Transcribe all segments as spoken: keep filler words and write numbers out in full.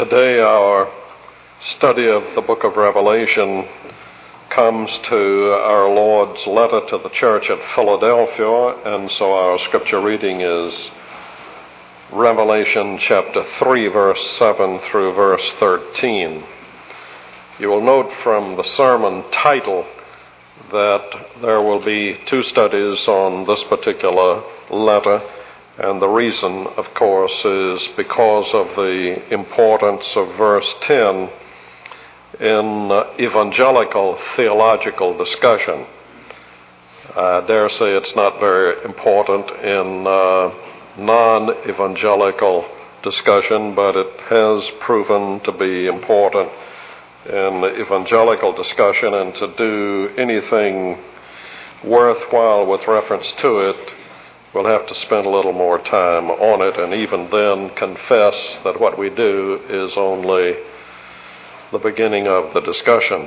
Today our study of the book of Revelation comes to our Lord's letter to the church at Philadelphia, and so our scripture reading is Revelation chapter three, verse seven through verse thirteen. You will note from the sermon title that there will be two studies on this particular letter, and the reason, of course, is because of the importance of verse ten in uh, evangelical theological discussion. I dare say it's not very important in uh, non-evangelical discussion, but it has proven to be important in evangelical discussion, and to do anything worthwhile with reference to it, we'll have to spend a little more time on it, and even then confess that what we do is only the beginning of the discussion.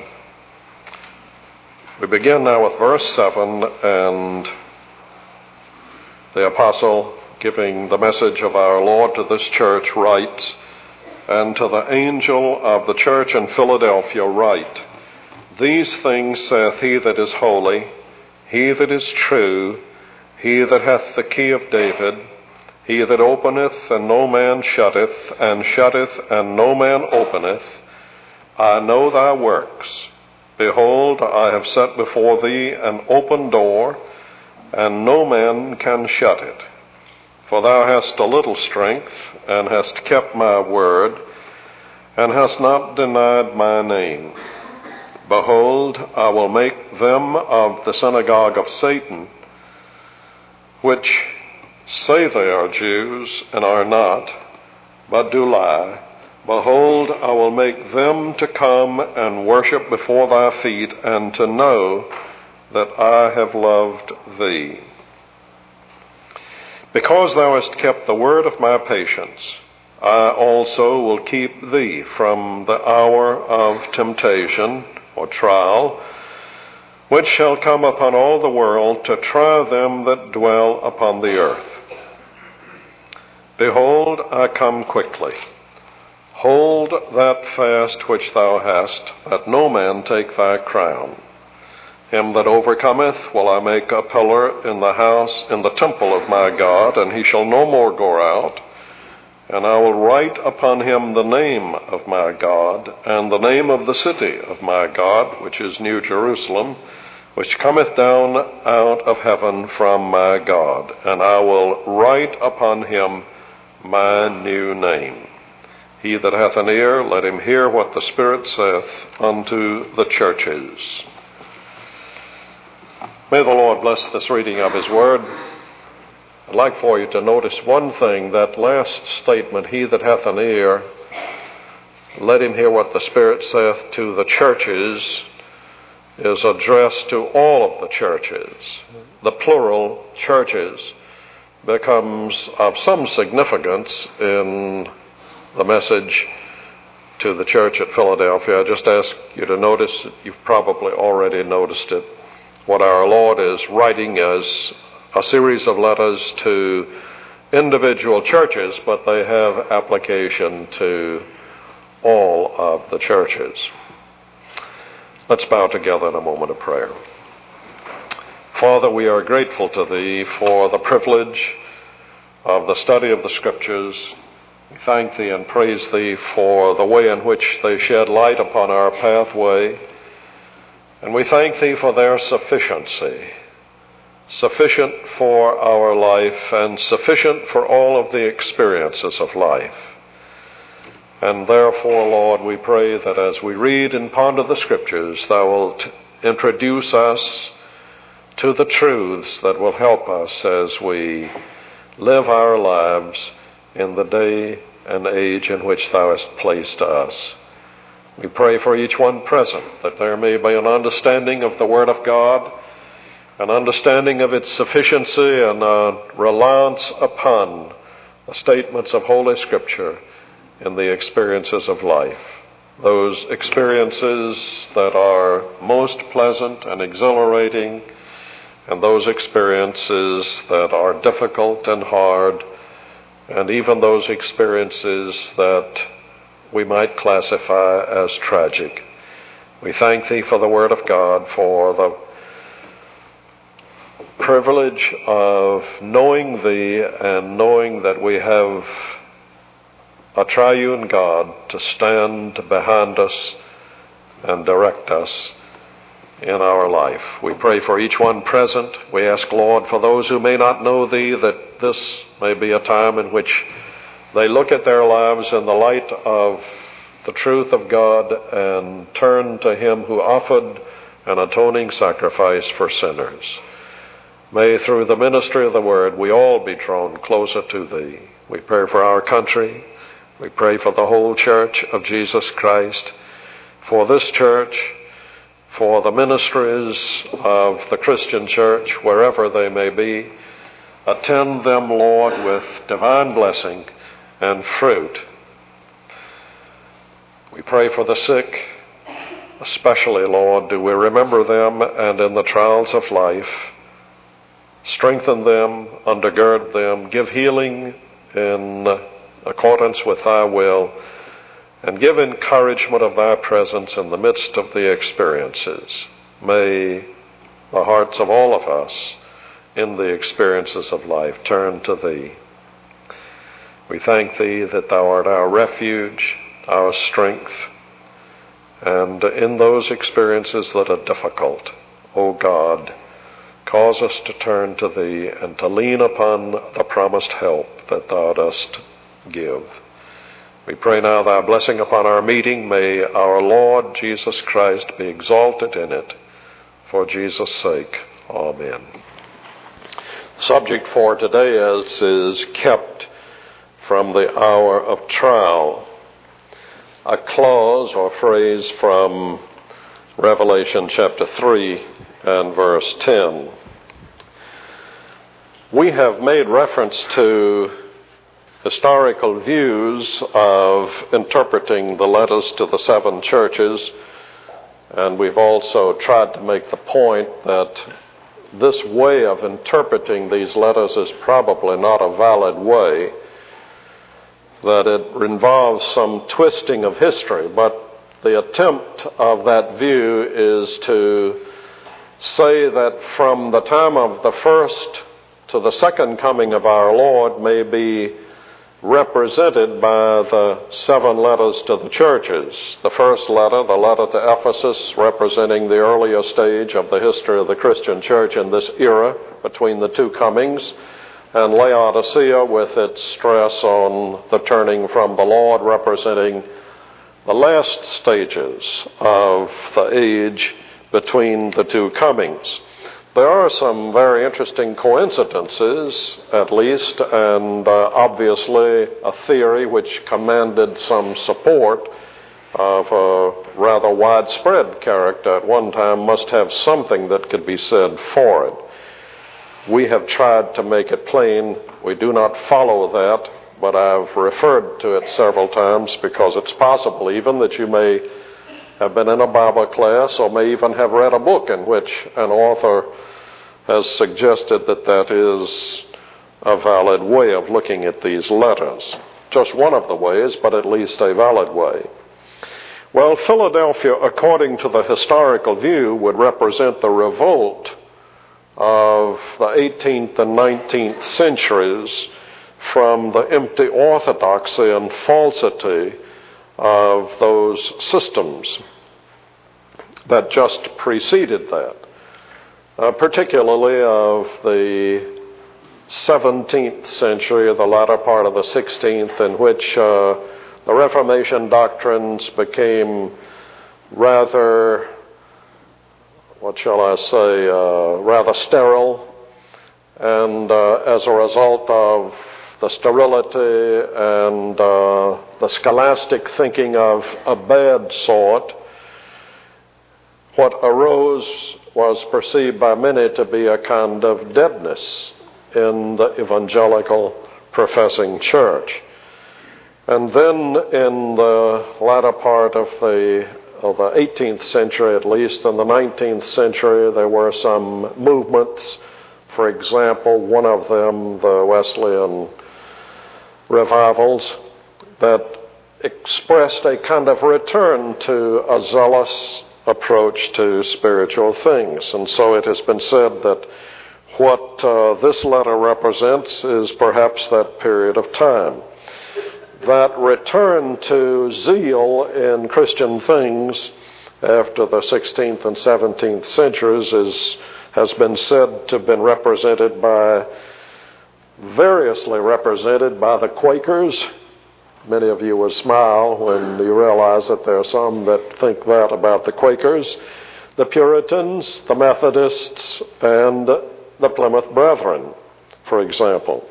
We begin now with verse seven, and the apostle, giving the message of our Lord to this church, writes, "And to the angel of the church in Philadelphia write, These things saith he that is holy, he that is true, he that hath the key of David, he that openeth, and no man shutteth, and shutteth, and no man openeth. I know thy works. Behold, I have set before thee an open door, and no man can shut it. For thou hast a little strength, and hast kept my word, and hast not denied my name. Behold, I will make them of the synagogue of Satan, which say they are Jews, and are not, but do lie. Behold, I will make them to come and worship before thy feet, and to know that I have loved thee. Because thou hast kept the word of my patience, I also will keep thee from the hour of temptation or trial, which shall come upon all the world to try them that dwell upon the earth. Behold, I come quickly. Hold that fast which thou hast, that no man take thy crown. Him that overcometh will I make a pillar in the house, in the temple of my God, and he shall no more go out. And I will write upon him the name of my God, and the name of the city of my God, which is New Jerusalem, which cometh down out of heaven from my God. And I will write upon him my new name. He that hath an ear, let him hear what the Spirit saith unto the churches." May the Lord bless this reading of his word. I'd like for you to notice one thing, that last statement, he that hath an ear, let him hear what the Spirit saith to the churches, is addressed to all of the churches. The plural, churches, becomes of some significance in the message to the church at Philadelphia. I just ask you to notice, you've probably already noticed it, what our Lord is writing as a series of letters to individual churches, but they have application to all of the churches. Let's bow together in a moment of prayer. Father, we are grateful to Thee for the privilege of the study of the Scriptures. We thank Thee and praise Thee for the way in which they shed light upon our pathway. And we thank Thee for their sufficiency, sufficient for our life and sufficient for all of the experiences of life. And therefore, Lord, we pray that as we read and ponder the Scriptures, Thou wilt introduce us to the truths that will help us as we live our lives in the day and age in which Thou hast placed us. We pray for each one present, that there may be an understanding of the Word of God, an understanding of its sufficiency, and a reliance upon the statements of Holy Scripture in the experiences of life. Those experiences that are most pleasant and exhilarating, and those experiences that are difficult and hard, and even those experiences that we might classify as tragic. We thank Thee for the Word of God, for the privilege of knowing Thee and knowing that we have a triune God to stand behind us and direct us in our life. We pray for each one present. We ask, Lord, for those who may not know Thee, that this may be a time in which they look at their lives in the light of the truth of God and turn to Him who offered an atoning sacrifice for sinners. May through the ministry of the Word we all be drawn closer to Thee. We pray for our country. We pray for the whole church of Jesus Christ, for this church, for the ministries of the Christian church, wherever they may be. Attend them, Lord, with divine blessing and fruit. We pray for the sick, especially, Lord, do we remember them, and in the trials of life, strengthen them, undergird them, give healing in accordance with Thy will, and give encouragement of Thy presence in the midst of the experiences. May the hearts of all of us in the experiences of life turn to Thee. We thank Thee that Thou art our refuge, our strength, and in those experiences that are difficult, O God, cause us to turn to Thee and to lean upon the promised help that Thou dost give. We pray now Thy blessing upon our meeting. May our Lord Jesus Christ be exalted in it. For Jesus' sake, amen. Subject for today is, is kept from the hour of trial. A clause or phrase from Revelation chapter three and verse ten. We have made reference to historical views of interpreting the letters to the seven churches, and we've also tried to make the point that this way of interpreting these letters is probably not a valid way, that it involves some twisting of history, but the attempt of that view is to say that from the time of the first to the second coming of our Lord may be represented by the seven letters to the churches. The first letter, the letter to Ephesus, representing the earlier stage of the history of the Christian church in this era between the two comings, and Laodicea with its stress on the turning from the Lord, representing the last stages of the age between the two comings. There are some very interesting coincidences, at least, and uh, obviously a theory which commanded some support of a rather widespread character at one time must have something that could be said for it. We have tried to make it plain we do not follow that, but I've referred to it several times because it's possible even that you may have been in a Bible class or may even have read a book in which an author has suggested that that is a valid way of looking at these letters. Just one of the ways, but at least a valid way. Well, Philadelphia, according to the historical view, would represent the revolt of the eighteenth and nineteenth centuries from the empty orthodoxy and falsity of those systems that just preceded that, uh, particularly of the seventeenth century, or the latter part of the sixteenth, in which uh, the Reformation doctrines became rather, what shall I say, uh, rather sterile, and uh, as a result of the sterility and uh, the scholastic thinking of a bad sort, what arose was perceived by many to be a kind of deadness in the evangelical professing church. And then in the latter part of the, of the eighteenth century, at least, in the nineteenth century, there were some movements. For example, one of them, the Wesleyan revivals, that expressed a kind of return to a zealous approach to spiritual things. And so it has been said that what uh, this letter represents is perhaps that period of time. That return to zeal in Christian things after the sixteenth and seventeenth centuries is, has been said to have been represented by, variously represented by the Quakers. Many of you will smile when you realize that there are some that think that about the Quakers, the Puritans, the Methodists, and the Plymouth Brethren, for example.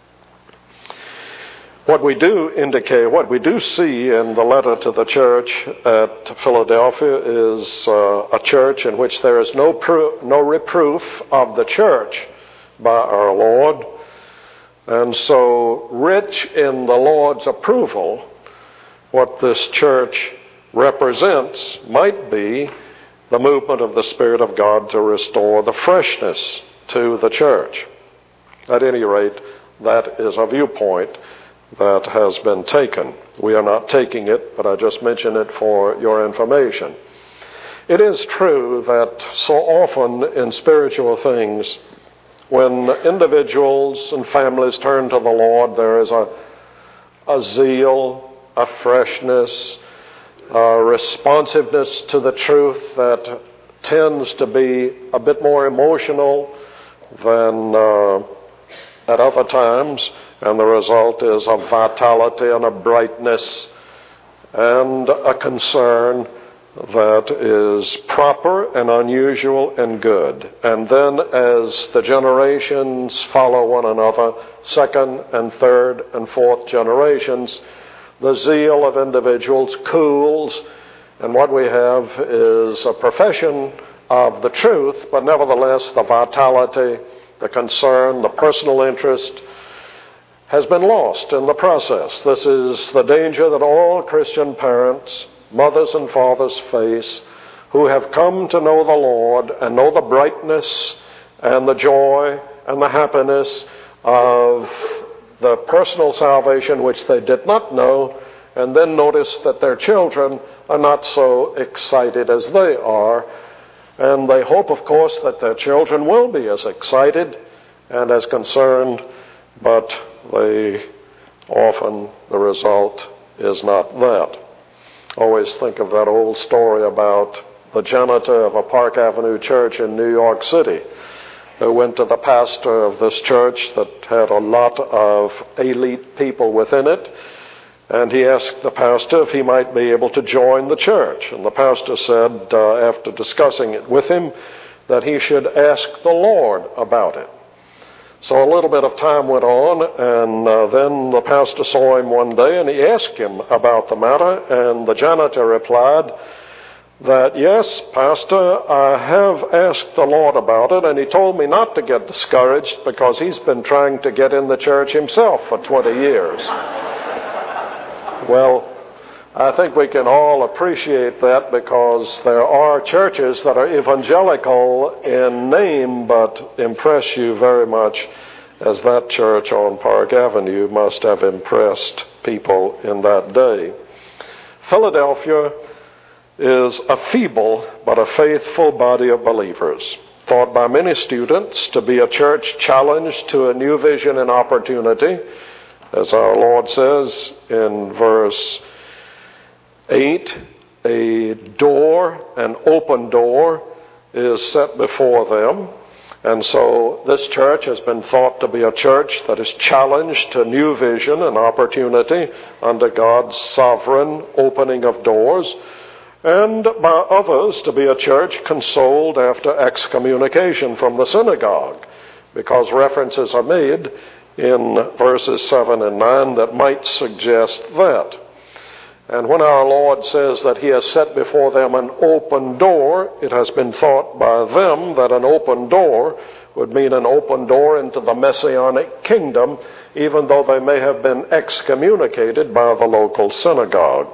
What we do indicate, what we do see in the letter to the church at Philadelphia is uh, a church in which there is no pro- no reproof of the church by our Lord. And so, rich in the Lord's approval, what this church represents might be the movement of the Spirit of God to restore the freshness to the church. At any rate, that is a viewpoint that has been taken. We are not taking it, but I just mention it for your information. It is true that so often in spiritual things, when individuals and families turn to the Lord, there is a, a zeal, a freshness, a responsiveness to the truth that tends to be a bit more emotional than uh, at other times, and the result is a vitality and a brightness and a concern that is proper and unusual and good. And then as the generations follow one another, second and third and fourth generations, the zeal of individuals cools, and what we have is a profession of the truth, but nevertheless the vitality, the concern, the personal interest has been lost in the process. This is the danger that all Christian parents, mothers and fathers face, who have come to know the Lord and know the brightness and the joy and the happiness of the personal salvation which they did not know, and then notice that their children are not so excited as they are. And they hope, of course, that their children will be as excited and as concerned, but they often, the result is not that. Always think of that old story about the janitor of a Park Avenue church in New York City who went to the pastor of this church that had a lot of elite people within it, and he asked the pastor if he might be able to join the church. And the pastor said, uh, after discussing it with him, that he should ask the Lord about it. So a little bit of time went on, and uh, then the pastor saw him one day, and he asked him about the matter, and the janitor replied that, yes, Pastor, I have asked the Lord about it, and he told me not to get discouraged because he's been trying to get in the church himself for twenty years. Well, I think we can all appreciate that, because there are churches that are evangelical in name but impress you very much, as that church on Park Avenue must have impressed people in that day. Philadelphia is a feeble but a faithful body of believers, thought by many students to be a church challenged to a new vision and opportunity. As our Lord says in verse eight, a door, an open door, is set before them. And so this church has been thought to be a church that is challenged to new vision and opportunity under God's sovereign opening of doors, and by others to be a church consoled after excommunication from the synagogue, because references are made in verses seven and nine that might suggest that. And when our Lord says that he has set before them an open door, it has been thought by them that an open door would mean an open door into the Messianic kingdom, even though they may have been excommunicated by the local synagogue.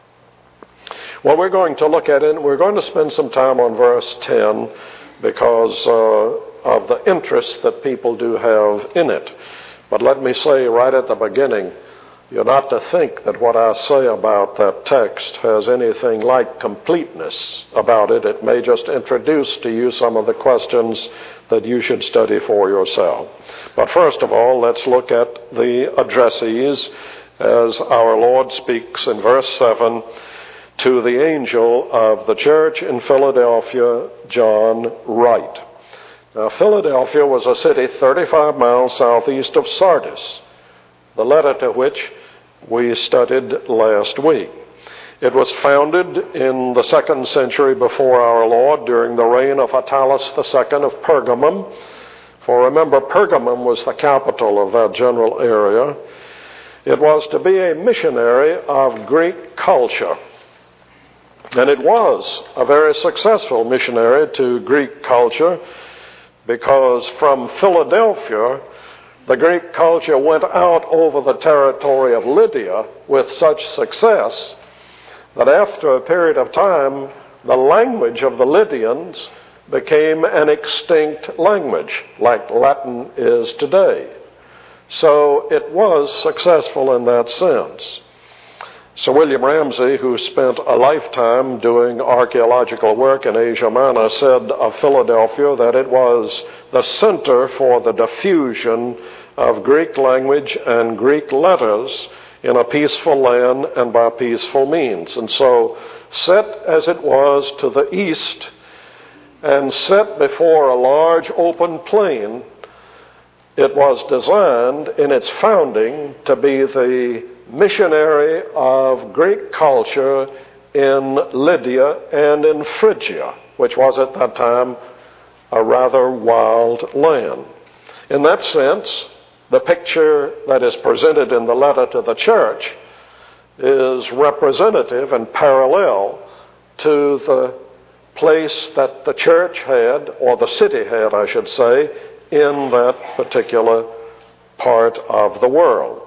Well, we're going to look at it. We're going to spend some time on verse ten because uh, of the interest that people do have in it. But let me say right at the beginning You're not to think that what I say about that text has anything like completeness about it. It may just introduce to you some of the questions that you should study for yourself. But first of all, let's look at the addressees as our Lord speaks in verse seven to the angel of the church in Philadelphia, John, write. Now, Philadelphia was a city thirty-five miles southeast of Sardis, the letter to which we studied last week. It was founded in the second century before our Lord during the reign of Attalus the Second of Pergamum. For remember, Pergamum was the capital of that general area. It was to be a missionary of Greek culture. And it was a very successful missionary to Greek culture, because from Philadelphia, the Greek culture went out over the territory of Lydia with such success that after a period of time, the language of the Lydians became an extinct language, like Latin is today. So it was successful in that sense. Sir William Ramsay, who spent a lifetime doing archaeological work in Asia Minor, said of Philadelphia that it was the center for the diffusion of Greek language and Greek letters in a peaceful land and by peaceful means. And so, set as it was to the east and set before a large open plain, it was designed in its founding to be the missionary of Greek culture in Lydia and in Phrygia, which was at that time a rather wild land. In that sense, the picture that is presented in the letter to the church is representative and parallel to the place that the church had, or the city had, I should say, in that particular part of the world.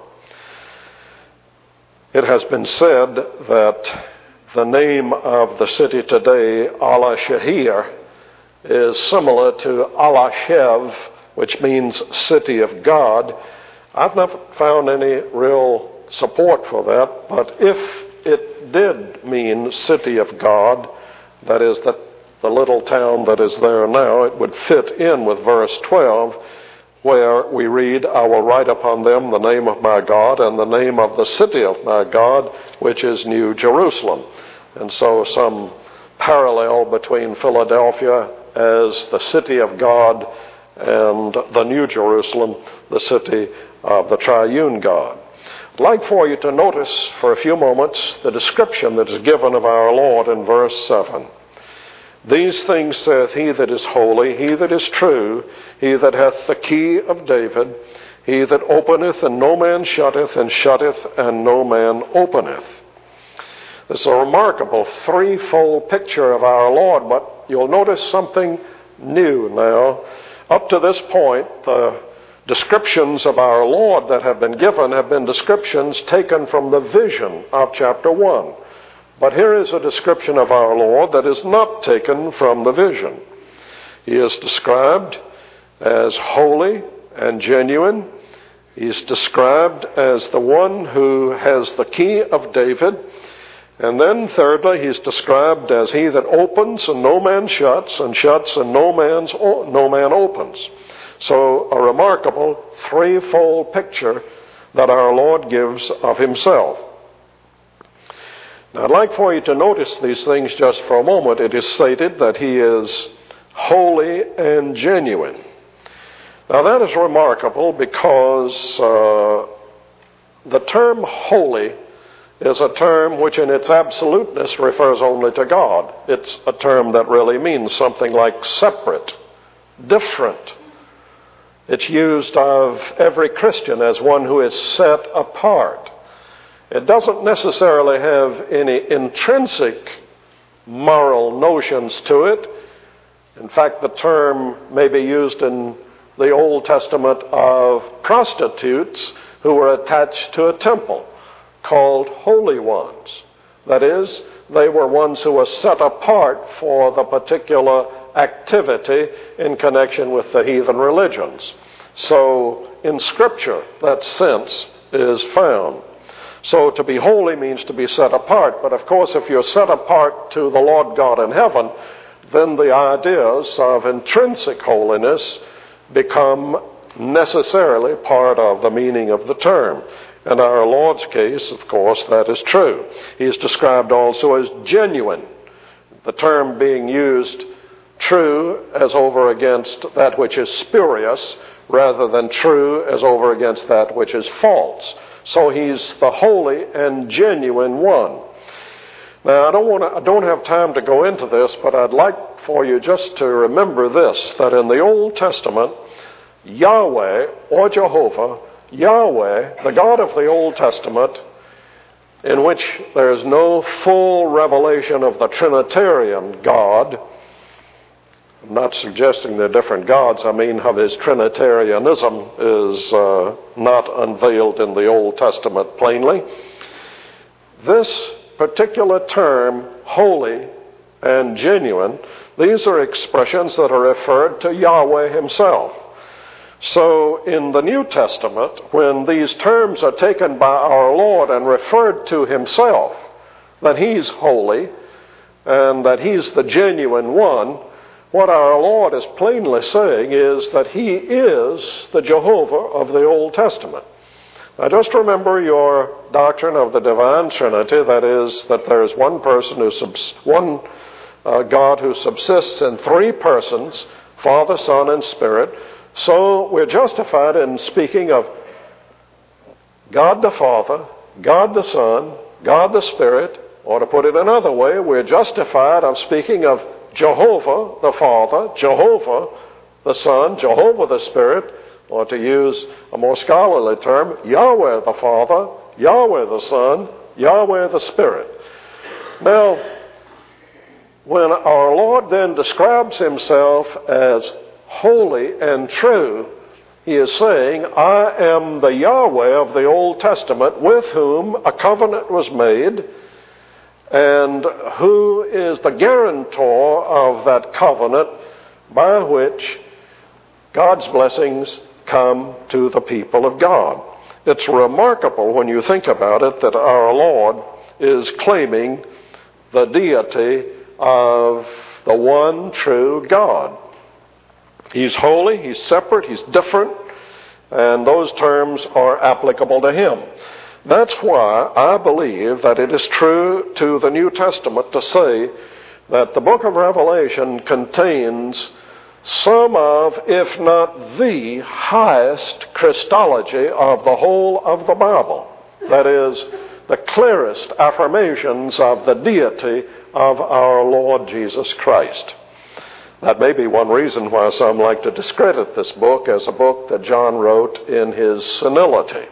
It has been said that the name of the city today, Al-Shahir, is similar to Alashev, which means city of God. I've not found any real support for that, but if it did mean city of God, that is that the little town that is there now, it would fit in with verse twelve, where we read, I will write upon them the name of my God and the name of the city of my God, which is New Jerusalem. And so some parallel between Philadelphia as the city of God and the New Jerusalem, the city of the triune God. I'd like for you to notice for a few moments the description that is given of our Lord in verse seven. These things saith he that is holy, he that is true, he that hath the key of David, he that openeth and no man shutteth, and shutteth and no man openeth. This is a remarkable threefold picture of our Lord, but you'll notice something new now. Up to this point, the descriptions of our Lord that have been given have been descriptions taken from the vision of chapter one. But here is a description of our Lord that is not taken from the vision. He is described as holy and genuine. He is described as the one who has the key of David. And then thirdly, he's described as he that opens and no man shuts, and shuts and no man's no man opens. So a remarkable threefold picture that our Lord gives of himself. Now, I'd like for you to notice these things just for a moment. It is stated that he is holy and genuine. Now, that is remarkable because uh, the term holy is a term which in its absoluteness refers only to God. It's a term that really means something like separate, different. It's used of every Christian as one who is set apart. It doesn't necessarily have any intrinsic moral notions to it. In fact, the term may be used in the Old Testament of prostitutes who were attached to a temple called holy ones. That is, they were ones who were set apart for the particular activity in connection with the heathen religions. So in Scripture, that sense is found. So to be holy means to be set apart. But of course, if you're set apart to the Lord God in heaven, then the ideas of intrinsic holiness become necessarily part of the meaning of the term. In our Lord's case, of course, that is true. He is described also as genuine, the term being used true as over against that which is spurious, rather than true as over against that which is false. So he's the holy and genuine one. Now, I don't want to, I don't have time to go into this, but I'd like for you just to remember this, that in the Old Testament, Yahweh or Jehovah, Yahweh, the God of the Old Testament, in which there is no full revelation of the Trinitarian God. I'm not suggesting they're different gods. I mean, of his Trinitarianism is uh, not unveiled in the Old Testament plainly. This particular term, holy and genuine, these are expressions that are referred to Yahweh himself. So in the New Testament, when these terms are taken by our Lord and referred to himself, that he's holy and that he's the genuine one, what our Lord is plainly saying is that he is the Jehovah of the Old Testament. Now just remember your doctrine of the divine Trinity, that is, that there is one person who subs- one uh, God who subsists in three persons, Father, Son, and Spirit. So we're justified in speaking of God the Father, God the Son, God the Spirit, or to put it another way, we're justified of speaking of Jehovah the Father, Jehovah the Son, Jehovah the Spirit, or to use a more scholarly term, Yahweh the Father, Yahweh the Son, Yahweh the Spirit. Now, when our Lord then describes himself as holy and true, he is saying, I am the Yahweh of the Old Testament with whom a covenant was made, and who is the guarantor of that covenant by which God's blessings come to the people of God. It's remarkable when you think about it that our Lord is claiming the deity of the one true God. He's holy, he's separate, he's different, and those terms are applicable to him. That's why I believe that it is true to the New Testament to say that the book of Revelation contains some of, if not the highest Christology of the whole of the Bible. That is, the clearest affirmations of the deity of our Lord Jesus Christ. That may be one reason why some like to discredit this book as a book that John wrote in his senility.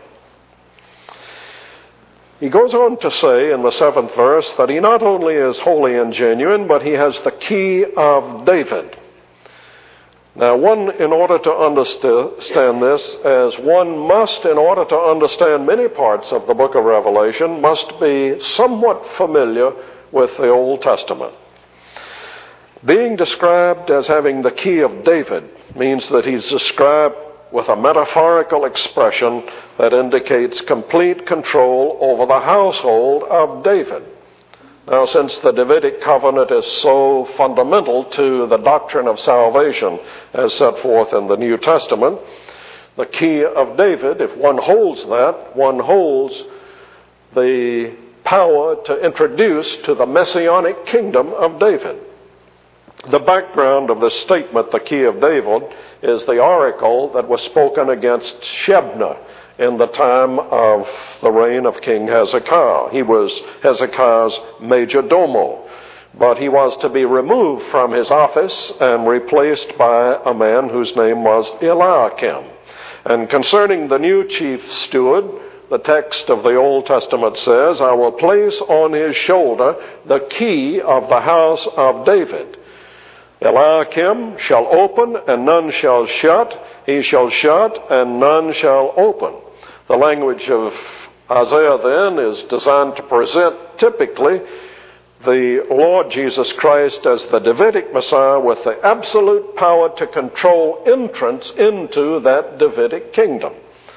He goes on to say in the seventh verse that he not only is holy and genuine, but he has the key of David. Now, one, in order to understand this, as one must, in order to understand many parts of the book of Revelation, must be somewhat familiar with the Old Testament. Being described as having the key of David means that he's described with a metaphorical expression that indicates complete control over the household of David. Now, since the Davidic covenant is so fundamental to the doctrine of salvation as set forth in the New Testament, the key of David, if one holds that, one holds the power to introduce to the messianic kingdom of David. The background of this statement, the key of David, is the oracle that was spoken against Shebna in the time of the reign of King Hezekiah. He was Hezekiah's major domo, but he was to be removed from his office and replaced by a man whose name was Eliakim. And concerning the new chief steward, the text of the Old Testament says, I will place on his shoulder the key of the house of David. Eliakim shall open, and none shall shut. He shall shut, and none shall open. The language of Isaiah then is designed to present typically the Lord Jesus Christ as the Davidic Messiah with the absolute power to control entrance into that Davidic kingdom.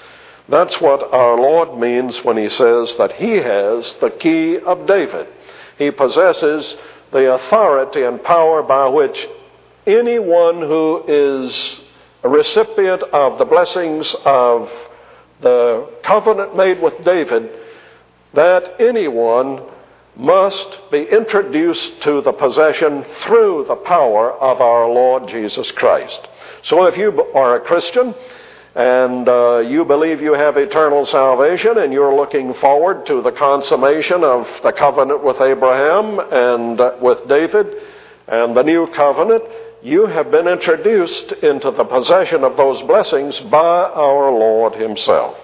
That's what our Lord means when he says that he has the key of David. He possesses the authority and power by which anyone who is a recipient of the blessings of the covenant made with David, that anyone must be introduced to the possession through the power of our Lord Jesus Christ. So if you are a Christian and uh, you believe you have eternal salvation and you're looking forward to the consummation of the covenant with Abraham and uh, with David and the new covenant, you have been introduced into the possession of those blessings by our Lord himself.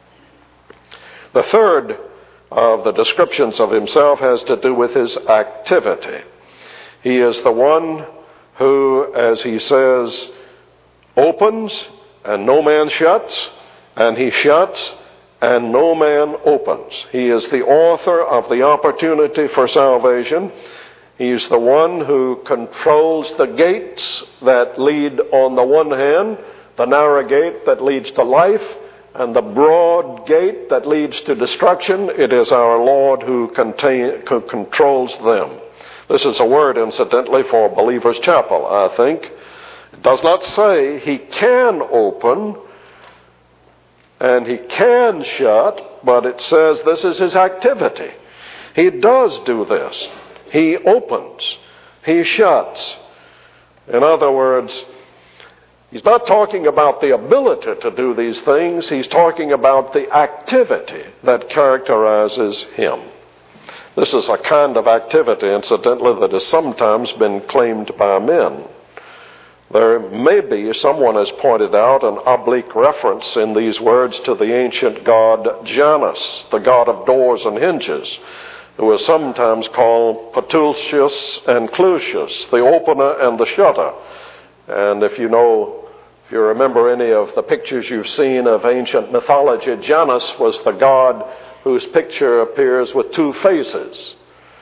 The third of the descriptions of himself has to do with his activity. He is the one who, as he says, opens and no man shuts, and he shuts and no man opens. He is the author of the opportunity for salvation. He's the one who controls the gates that lead on the one hand, the narrow gate that leads to life, and the broad gate that leads to destruction. It is our Lord who, contain, who controls them. This is a word, incidentally, for Believers Chapel, I think. It does not say he can open and he can shut, but it says this is his activity. He does do this. He opens. He shuts. In other words, he's not talking about the ability to do these things. He's talking about the activity that characterizes him. This is a kind of activity, incidentally, that has sometimes been claimed by men. There may be, someone has pointed out, an oblique reference in these words to the ancient god Janus, the god of doors and hinges, who was sometimes called Petultius and Clusius, the opener and the shutter. And if you know, if you remember any of the pictures you've seen of ancient mythology, Janus was the god whose picture appears with two faces,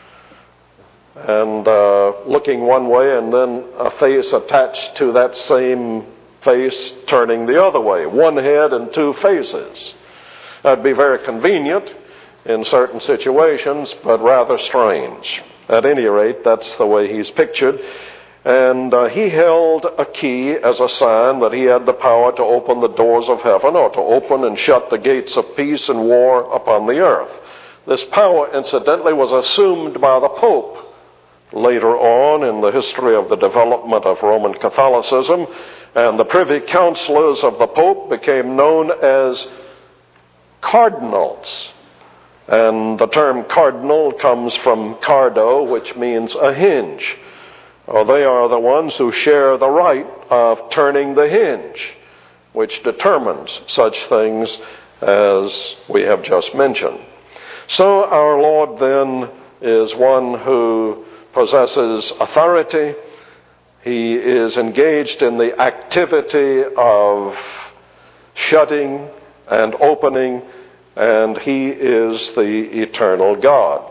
and uh, looking one way and then a face attached to that same face turning the other way. One head and two faces. That'd be very convenient in certain situations, but rather strange. At any rate, that's the way he's pictured. And uh, he held a key as a sign that he had the power to open the doors of heaven, or to open and shut the gates of peace and war upon the earth. This power, incidentally, was assumed by the Pope later on in the history of the development of Roman Catholicism, and the privy councilors of the Pope became known as cardinals. And the term cardinal comes from cardo, which means a hinge. Well, they are the ones who share the right of turning the hinge, which determines such things as we have just mentioned. So our Lord then is one who possesses authority. He is engaged in the activity of shutting and opening, and he is the eternal God.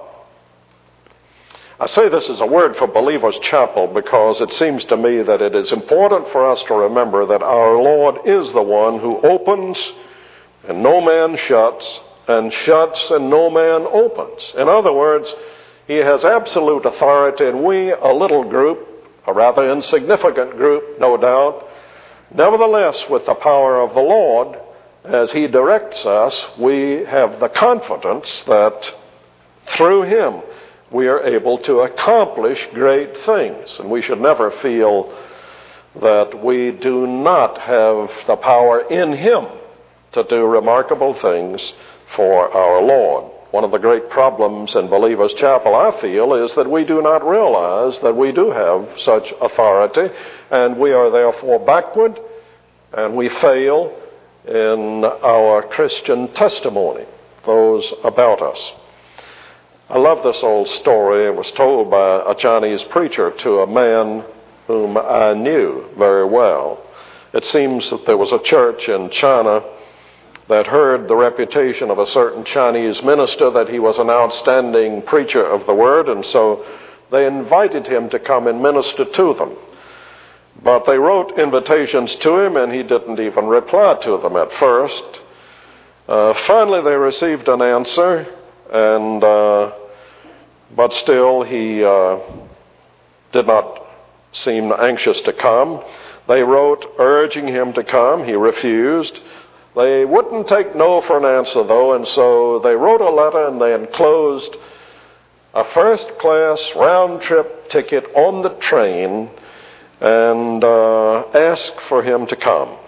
I say this is a word for Believers Chapel because it seems to me that it is important for us to remember that our Lord is the one who opens and no man shuts, and shuts and no man opens. In other words, he has absolute authority, and we, a little group, a rather insignificant group, no doubt, nevertheless, with the power of the Lord, as he directs us, we have the confidence that through him we are able to accomplish great things. And we should never feel that we do not have the power in him to do remarkable things for our Lord. One of the great problems in Believers Chapel, I feel, is that we do not realize that we do have such authority, and we are therefore backward, and we fail in our Christian testimony, those about us. I love this old story. It was told by a Chinese preacher to a man whom I knew very well. It seems that there was a church in China that heard the reputation of a certain Chinese minister that he was an outstanding preacher of the word, and so they invited him to come and minister to them. But they wrote invitations to him, and he didn't even reply to them at first. Uh, finally, they received an answer, and uh, but still he uh, did not seem anxious to come. They wrote urging him to come. He refused. They wouldn't take no for an answer, though, and so they wrote a letter and they enclosed a first-class round-trip ticket on the train and uh, asked for him to come.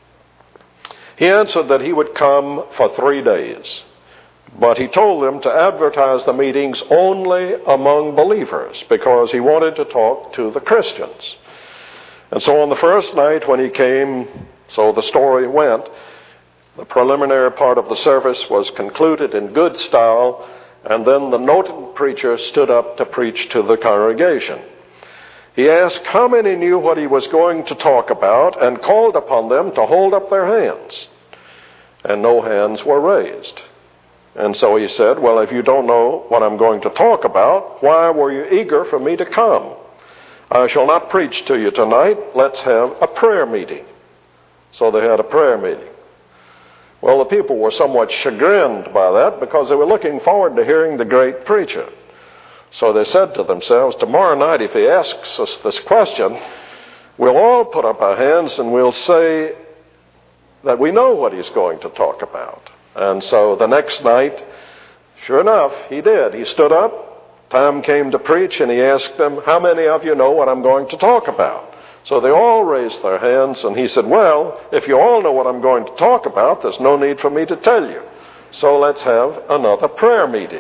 He answered that he would come for three days, but he told them to advertise the meetings only among believers because he wanted to talk to the Christians. And so on the first night when he came, so the story went, the preliminary part of the service was concluded in good style, and then the noted preacher stood up to preach to the congregation. He asked how many knew what he was going to talk about and called upon them to hold up their hands. And no hands were raised. And so he said, well, if you don't know what I'm going to talk about, why were you eager for me to come? I shall not preach to you tonight. Let's have a prayer meeting. So they had a prayer meeting. Well, the people were somewhat chagrined by that because they were looking forward to hearing the great preacher. So they said to themselves, tomorrow night, if he asks us this question, we'll all put up our hands and we'll say that we know what he's going to talk about. And so the next night, sure enough, he did. He stood up, time came to preach, and he asked them, how many of you know what I'm going to talk about? So they all raised their hands, and he said, well, if you all know what I'm going to talk about, there's no need for me to tell you. So let's have another prayer meeting.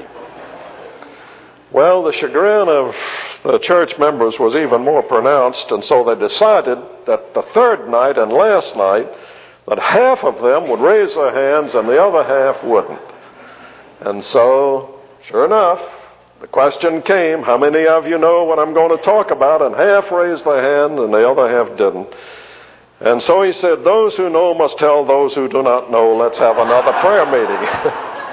Well, the chagrin of the church members was even more pronounced, and so they decided that the third night and last night, that half of them would raise their hands and the other half wouldn't. And so, sure enough, the question came, how many of you know what I'm going to talk about? And half raised their hand and the other half didn't. And so he said, those who know must tell those who do not know, let's have another prayer meeting.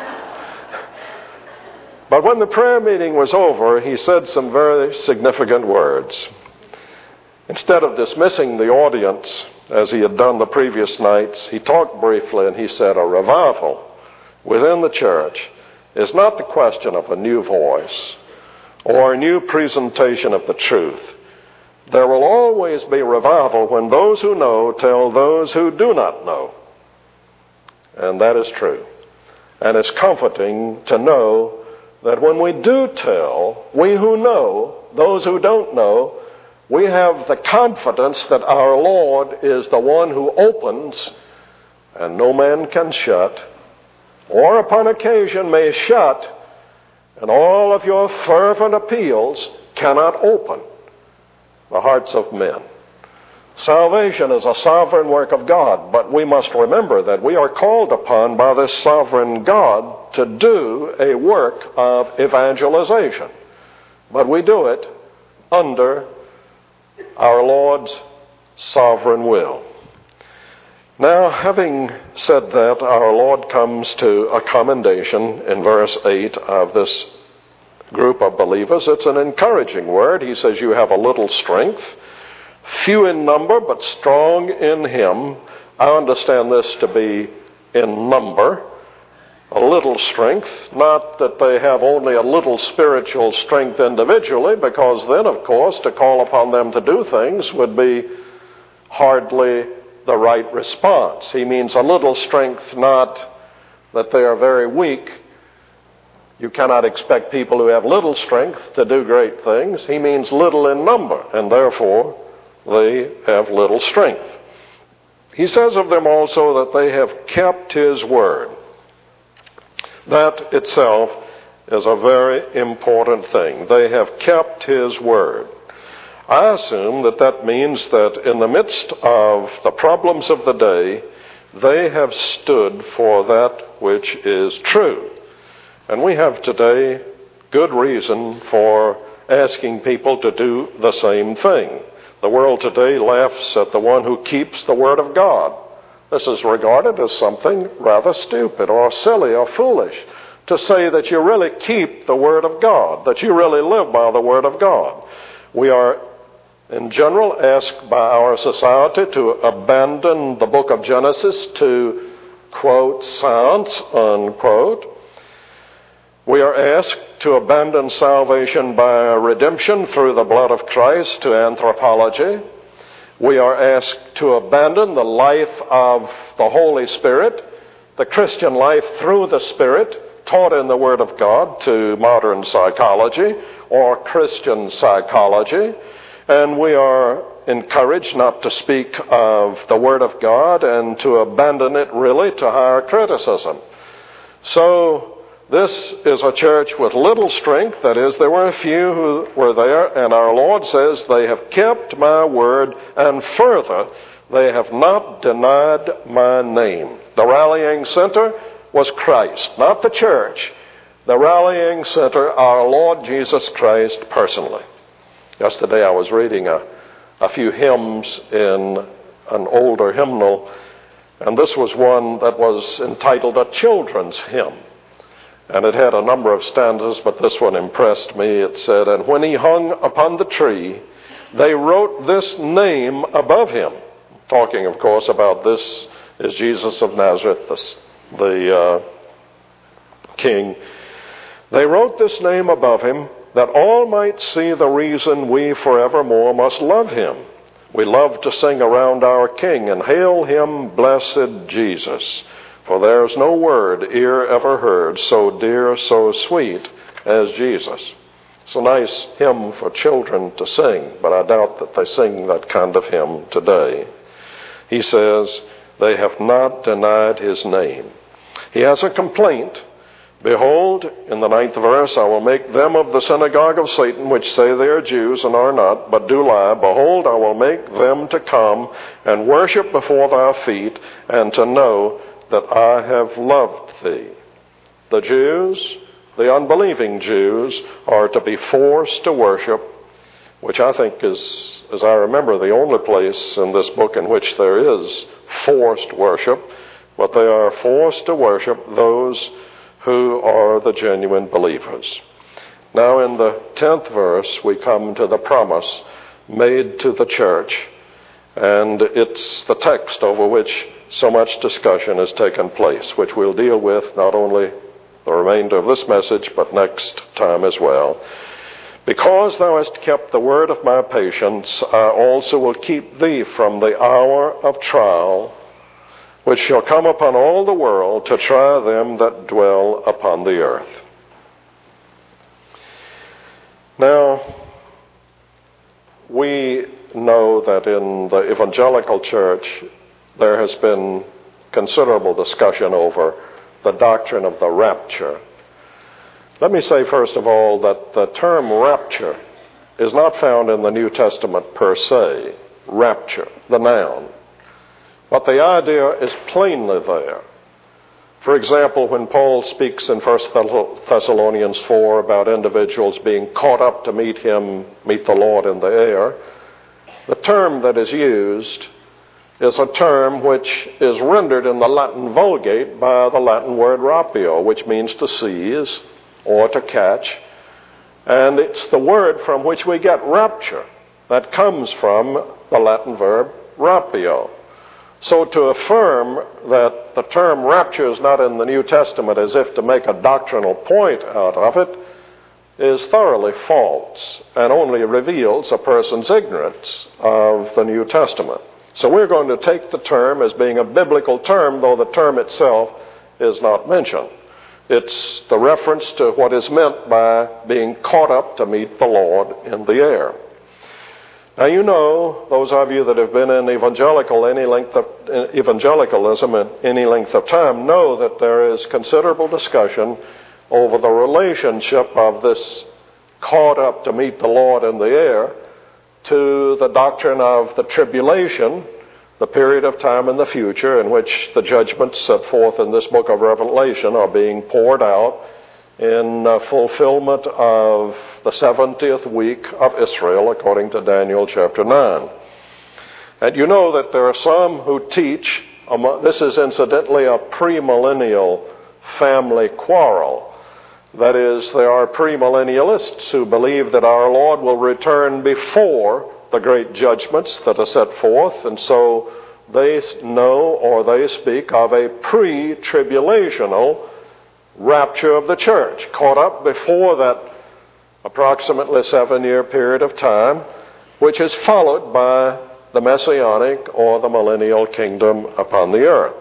But when the prayer meeting was over, he said some very significant words. Instead of dismissing the audience, as he had done the previous nights, he talked briefly and he said, a revival within the church is not the question of a new voice or a new presentation of the truth. There will always be revival when those who know tell those who do not know. And that is true. And it's comforting to know that when we do tell, we who know, those who don't know, we have the confidence that our Lord is the one who opens and no man can shut, or upon occasion may shut, and all of your fervent appeals cannot open the hearts of men. Salvation is a sovereign work of God, but we must remember that we are called upon by this sovereign God to do a work of evangelization. But we do it under our Lord's sovereign will. Now, having said that, our Lord comes to a commendation in verse eight of this group of believers. It's an encouraging word. He says, you have a little strength, few in number, but strong in him. I understand this to be in number, a little strength, not that they have only a little spiritual strength individually, because then, of course, to call upon them to do things would be hardly the right response. He means a little strength, not that they are very weak. You cannot expect people who have little strength to do great things. He means little in number, and therefore they have little strength. He says of them also that they have kept his word. That itself is a very important thing. They have kept his word. I assume that that means that in the midst of the problems of the day, they have stood for that which is true. And we have today good reason for asking people to do the same thing. The world today laughs at the one who keeps the word of God. This is regarded as something rather stupid or silly or foolish to say that you really keep the word of God, that you really live by the word of God. We are in general asked by our society to abandon the book of Genesis, to quote, science, unquote. We are asked to abandon salvation by redemption through the blood of Christ to anthropology. We are asked to abandon the life of the Holy Spirit, the Christian life through the Spirit, taught in the Word of God, to modern psychology or Christian psychology. And we are encouraged not to speak of the Word of God and to abandon it really to higher criticism. So this is a church with little strength. That is, there were a few who were there, and our Lord says, they have kept my word, and further, they have not denied my name. The rallying center was Christ, not the church. The rallying center, our Lord Jesus Christ personally. Yesterday I was reading a, a few hymns in an older hymnal, and this was one that was entitled a children's hymn. And it had a number of stanzas, but this one impressed me. It said, and when he hung upon the tree, they wrote this name above him. Talking, of course, about this is Jesus of Nazareth, the, the uh, King. They wrote this name above him, that all might see the reason we forevermore must love him. We love to sing around our King and hail him, blessed Jesus. For there's no word ear ever heard so dear, so sweet as Jesus. It's a nice hymn for children to sing, but I doubt that they sing that kind of hymn today. He says, they have not denied his name. He has a complaint. Behold, in the ninth verse, I will make them of the synagogue of Satan, which say they are Jews and are not, but do lie. Behold, I will make them to come and worship before thy feet, and to know that I have loved thee. The Jews, the unbelieving Jews, are to be forced to worship, which I think is, as I remember, the only place in this book in which there is forced worship, but they are forced to worship those who are the genuine believers. Now in the tenth verse, we come to the promise made to the church, and it's the text over which so much discussion has taken place, which we'll deal with not only the remainder of this message, but next time as well. Because thou hast kept the word of my patience, I also will keep thee from the hour of trial, which shall come upon all the world to try them that dwell upon the earth. Now, we know that in the evangelical church, there has been considerable discussion over the doctrine of the rapture. Let me say, first of all, that the term rapture is not found in the New Testament per se, rapture, the noun. But the idea is plainly there. For example, when Paul speaks in First Thessalonians four about individuals being caught up to meet him, meet the Lord in the air, the term that is used is a term which is rendered in the Latin Vulgate by the Latin word rapio, which means to seize or to catch. And it's the word from which we get rapture that comes from the Latin verb rapio. So to affirm that the term rapture is not in the New Testament as if to make a doctrinal point out of it is thoroughly false and only reveals a person's ignorance of the New Testament. So we're going to take the term as being a biblical term, though the term itself is not mentioned. It's the reference to what is meant by being caught up to meet the Lord in the air. Now, you know, those of you that have been in evangelical any length of evangelicalism at any length of time know that there is considerable discussion over the relationship of this caught up to meet the Lord in the air to the doctrine of the tribulation, the period of time in the future in which the judgments set forth in this book of Revelation are being poured out in uh, fulfillment of the seventieth week of Israel, according to Daniel chapter nine. And you know that there are some who teach, um, this is incidentally a premillennial family quarrel. That is, there are premillennialists who believe that our Lord will return before the great judgments that are set forth, and so they know or they speak of a pre-tribulational rapture of the church, caught up before that approximately seven-year period of time, which is followed by the messianic or the millennial kingdom upon the earth.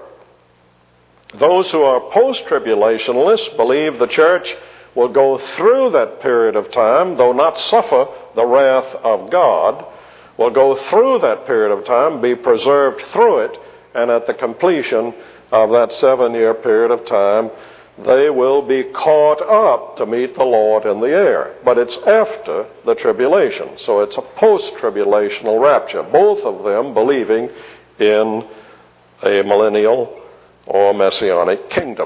Those who are post-tribulationalists believe the church will go through that period of time, though not suffer the wrath of God, will go through that period of time, be preserved through it, and at the completion of that seven-year period of time, they will be caught up to meet the Lord in the air. But it's after the tribulation, so it's a post-tribulational rapture, both of them believing in a millennial or messianic kingdom.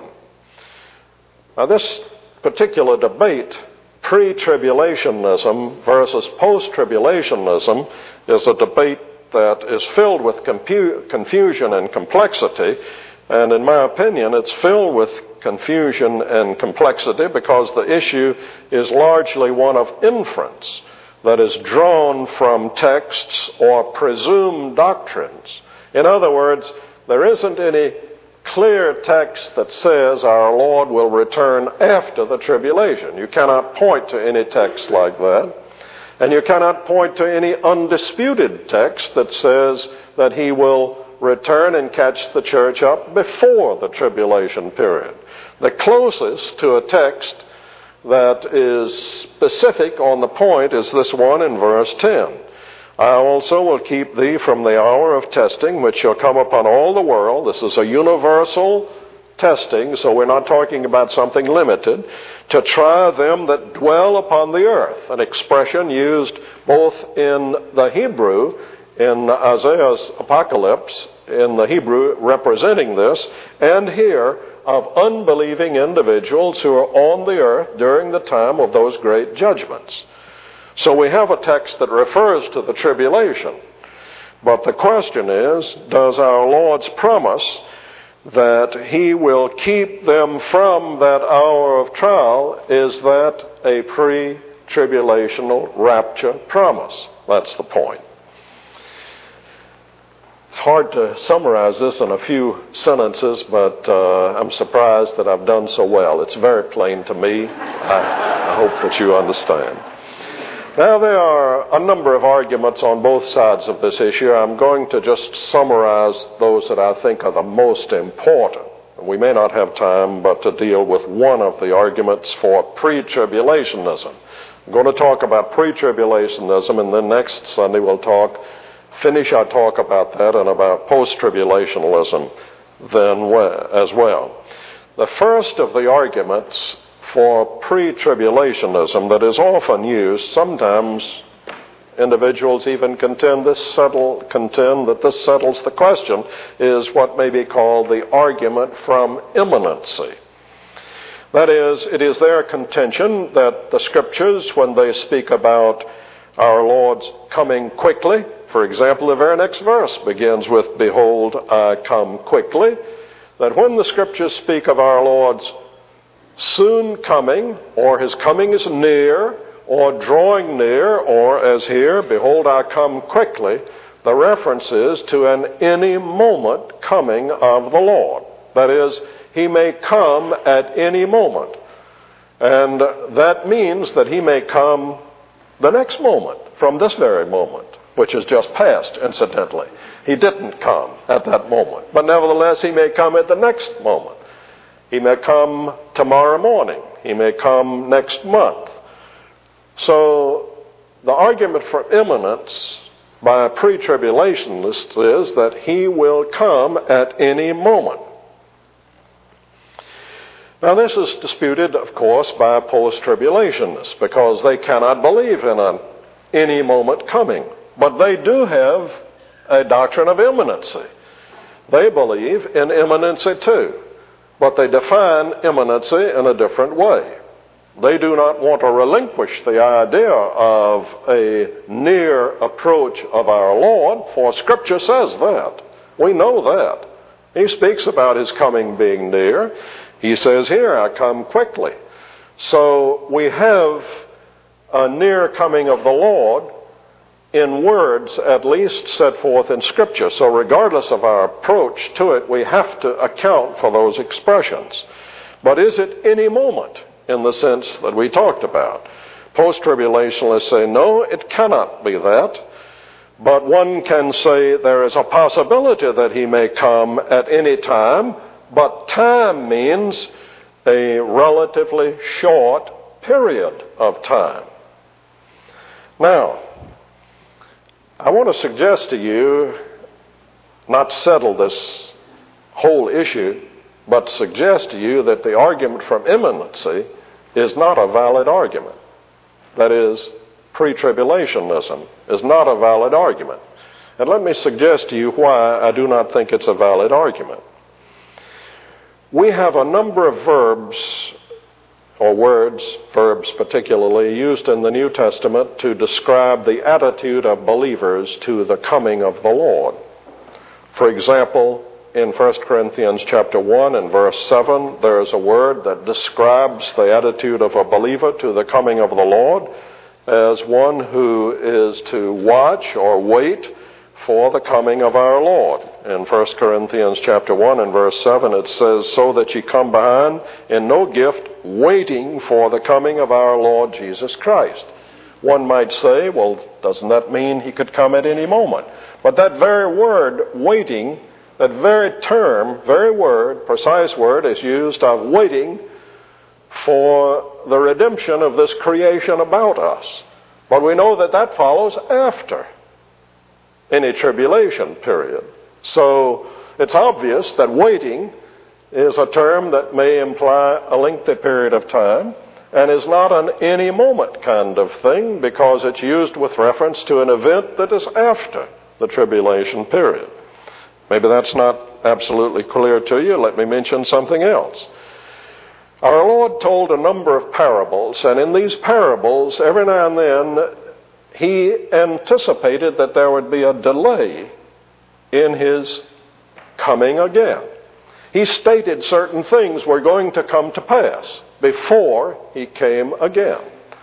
Now, this particular debate, pre-tribulationism versus post-tribulationism, is a debate that is filled with confu- confusion and complexity. And in my opinion, it's filled with confusion and complexity because the issue is largely one of inference that is drawn from texts or presumed doctrines. In other words, there isn't any clear text that says our Lord will return after the tribulation. You cannot point to any text like that. And you cannot point to any undisputed text that says that he will return and catch the church up before the tribulation period. The closest to a text that is specific on the point is this one in verse ten. I also will keep thee from the hour of testing, which shall come upon all the world. This is a universal testing, so we're not talking about something limited, to try them that dwell upon the earth, an expression used both in the Hebrew, in Isaiah's apocalypse, in the Hebrew representing this, and here of unbelieving individuals who are on the earth during the time of those great judgments. So we have a text that refers to the tribulation. But the question is, does our Lord's promise that he will keep them from that hour of trial, is that a pre-tribulational rapture promise? That's the point. It's hard to summarize this in a few sentences, but uh, I'm surprised that I've done so well. It's very plain to me. I, I hope that you understand. Now, there are a number of arguments on both sides of this issue. I'm going to just summarize those that I think are the most important. We may not have time but to deal with one of the arguments for pre-tribulationism. I'm going to talk about pre-tribulationism, and then next Sunday we'll talk, finish our talk about that and about post-tribulationism then as well. The first of the arguments for pre-tribulationism that is often used, sometimes individuals even contend this settle, contend that this settles the question, is what may be called the argument from imminency. That is, it is their contention that the Scriptures, when they speak about our Lord's coming quickly, for example, the very next verse begins with, "Behold, I come quickly," that when the Scriptures speak of our Lord's soon coming, or his coming is near, or drawing near, or as here, "Behold, I come quickly," the reference is to an any moment coming of the Lord. That is, he may come at any moment. And that means that he may come the next moment, from this very moment, which is just past, incidentally. He didn't come at that moment, but nevertheless he may come at the next moment. He may come tomorrow morning. He may come next month. So the argument for imminence by a pre-tribulationist is that he will come at any moment. Now this is disputed, of course, by post-tribulationists because they cannot believe in an any moment coming. But they do have a doctrine of imminency. They believe in imminency too. But they define imminency in a different way. They do not want to relinquish the idea of a near approach of our Lord, for Scripture says that. We know that. He speaks about his coming being near. He says here, "I come quickly." So we have a near coming of the Lord in words at least set forth in Scripture. So regardless of our approach to it, we have to account for those expressions. But is it any moment in the sense that we talked about? Post-tribulationists say, no, it cannot be that. But one can say there is a possibility that he may come at any time, but time means a relatively short period of time. Now, I want to suggest to you, not settle this whole issue, but suggest to you that the argument from imminency is not a valid argument. That is, pre-tribulationism is not a valid argument. And let me suggest to you why I do not think it's a valid argument. We have a number of verbs, or words, verbs particularly, used in the New Testament to describe the attitude of believers to the coming of the Lord. For example, in First Corinthians chapter one and verse seven, there is a word that describes the attitude of a believer to the coming of the Lord as one who is to watch or wait for the coming of our Lord. In First Corinthians chapter one and verse seven, it says, so that ye come behind in no gift, waiting for the coming of our Lord Jesus Christ. One might say, well, doesn't that mean he could come at any moment? But that very word, waiting, that very term, very word, precise word, is used of waiting for the redemption of this creation about us. But we know that that follows after any tribulation period. So it's obvious that waiting is a term that may imply a lengthy period of time and is not an any moment kind of thing because it's used with reference to an event that is after the tribulation period. Maybe that's not absolutely clear to you. Let me mention something else. Our Lord told a number of parables, and in these parables, every now and then, he anticipated that there would be a delay in his coming again. He stated certain things were going to come to pass before he came again.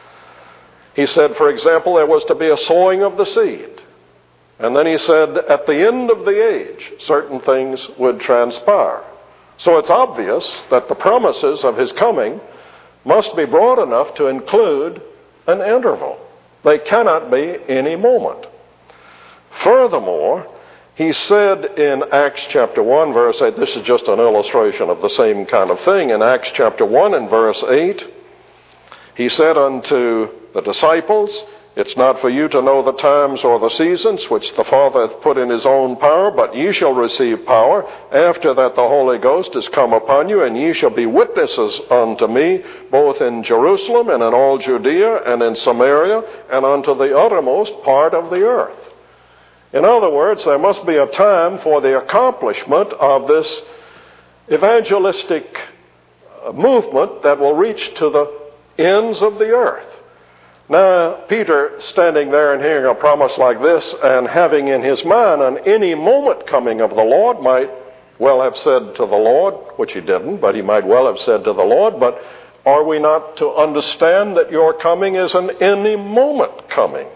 He said, for example, there was to be a sowing of the seed. And then he said, at the end of the age, certain things would transpire. So it's obvious that the promises of his coming must be broad enough to include an interval. They cannot be any moment. Furthermore, he said in Acts chapter one, verse eight, this is just an illustration of the same kind of thing. In Acts chapter one and verse eight, he said unto the disciples, it's not for you to know the times or the seasons which the Father hath put in his own power, but ye shall receive power after that the Holy Ghost is come upon you, and ye shall be witnesses unto me, both in Jerusalem and in all Judea and in Samaria and unto the uttermost part of the earth. In other words, there must be a time for the accomplishment of this evangelistic movement that will reach to the ends of the earth. Now, Peter, standing there and hearing a promise like this and having in his mind an any moment coming of the Lord, might well have said to the Lord, which he didn't, but he might well have said to the Lord, but are we not to understand that your coming is an any moment coming?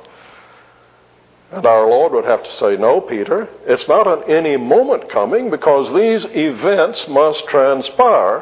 And our Lord would have to say, no, Peter, it's not an any moment coming, because these events must transpire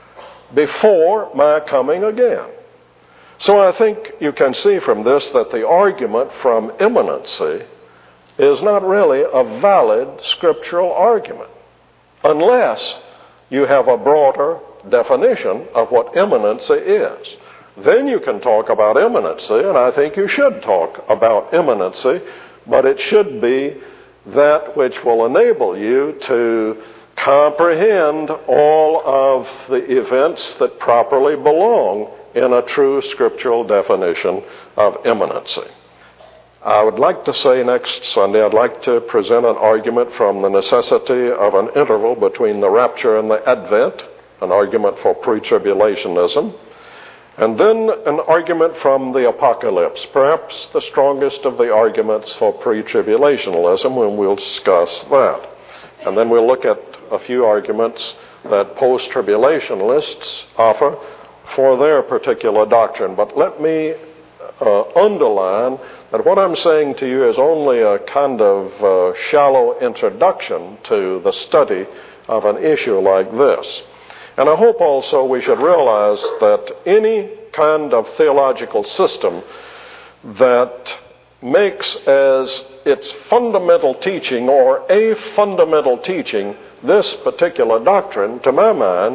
before my coming again. So I think you can see from this that the argument from imminency is not really a valid scriptural argument, unless you have a broader definition of what imminency is. Then you can talk about imminency, and I think you should talk about imminency, but it should be that which will enable you to comprehend all of the events that properly belong in a true scriptural definition of imminency. I would like to say next Sunday, I'd like to present an argument from the necessity of an interval between the rapture and the advent, an argument for pre-tribulationism, and then an argument from the apocalypse, perhaps the strongest of the arguments for pre-tribulationism, when we'll discuss that. And then we'll look at a few arguments that post-tribulationists offer for their particular doctrine. But let me uh, underline that what I'm saying to you is only a kind of uh, shallow introduction to the study of an issue like this. And I hope also we should realize that any kind of theological system that makes as its fundamental teaching or a fundamental teaching this particular doctrine, to my mind,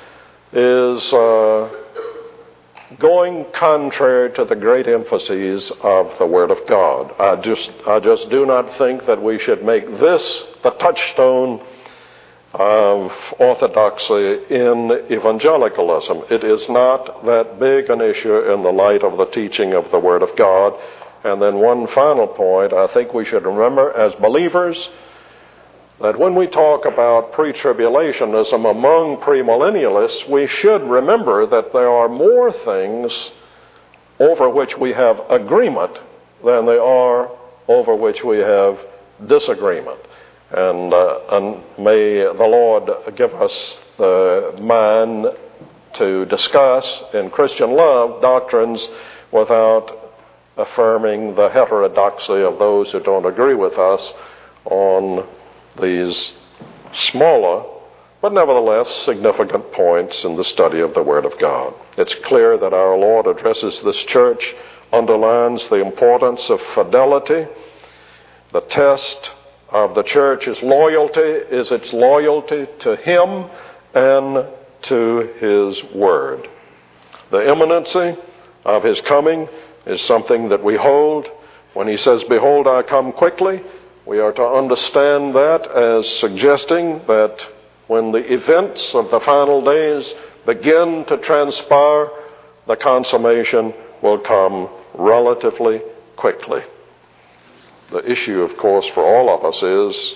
is uh, going contrary to the great emphases of the Word of God. I just, I just do not think that we should make this the touchstone of orthodoxy in evangelicalism. It is not that big an issue in the light of the teaching of the Word of God. And then one final point, I think we should remember as believers that when we talk about pre-tribulationism among premillennialists, we should remember that there are more things over which we have agreement than there are over which we have disagreement. And, uh, and may the Lord give us the mind to discuss in Christian love doctrines without affirming the heterodoxy of those who don't agree with us on these smaller, but nevertheless significant points in the study of the Word of God. It's clear that our Lord addresses this church, underlines the importance of fidelity. The test of the church is loyalty, is its loyalty to Him and to His Word. The imminency of His coming is something that we hold. When He says, "Behold, I come quickly," we are to understand that as suggesting that when the events of the final days begin to transpire, the consummation will come relatively quickly. The issue, of course, for all of us is,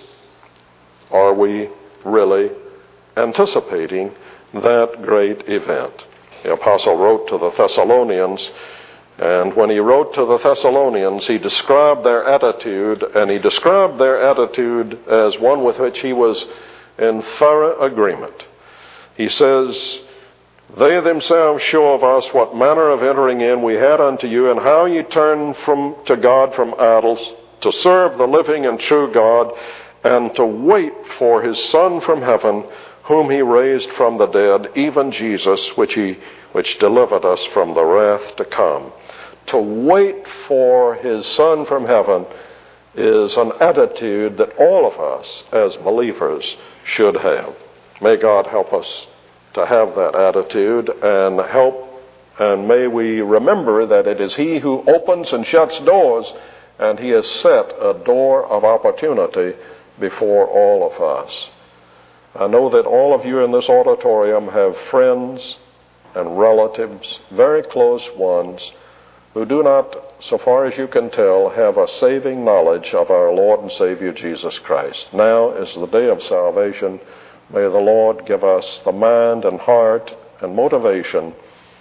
are we really anticipating that great event? The apostle wrote to the Thessalonians, and when he wrote to the Thessalonians, he described their attitude, and he described their attitude as one with which he was in thorough agreement. He says, "They themselves show of us what manner of entering in we had unto you, and how ye turned from to God from idols, to serve the living and true God, and to wait for His Son from heaven, whom He raised from the dead, even Jesus, which He which delivered us from the wrath to come." To wait for His Son from heaven is an attitude that all of us as believers should have. May God help us to have that attitude and help, and may we remember that it is He who opens and shuts doors, and He has set a door of opportunity before all of us. I know that all of you in this auditorium have friends and relatives, very close ones, who do not, so far as you can tell, have a saving knowledge of our Lord and Savior Jesus Christ. Now is the day of salvation. May the Lord give us the mind and heart and motivation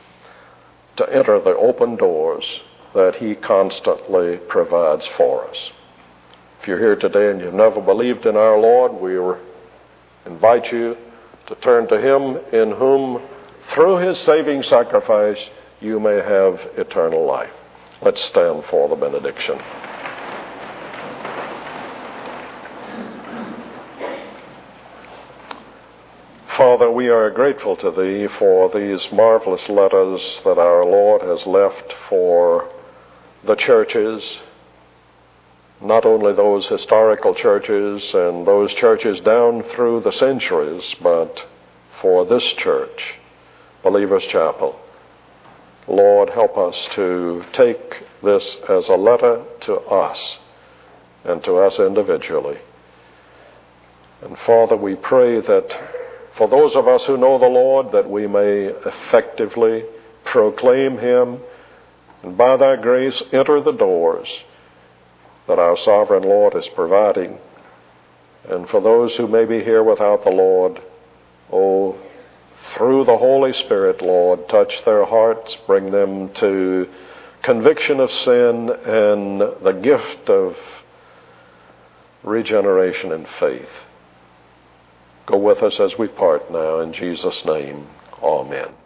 to enter the open doors that He constantly provides for us. If you're here today and you've never believed in our Lord, we invite you to turn to Him in whom, through His saving sacrifice, you may have eternal life. Let's stand for the benediction. Father, we are grateful to Thee for these marvelous letters that our Lord has left for the churches, not only those historical churches and those churches down through the centuries, but for this church, Believers Chapel. Lord, help us to take this as a letter to us and to us individually. And Father, we pray that for those of us who know the Lord, that we may effectively proclaim Him and by Thy grace enter the doors that our sovereign Lord is providing. And for those who may be here without the Lord, oh, through the Holy Spirit, Lord, touch their hearts, bring them to conviction of sin and the gift of regeneration and faith. Go with us as we part now. In Jesus' name, amen.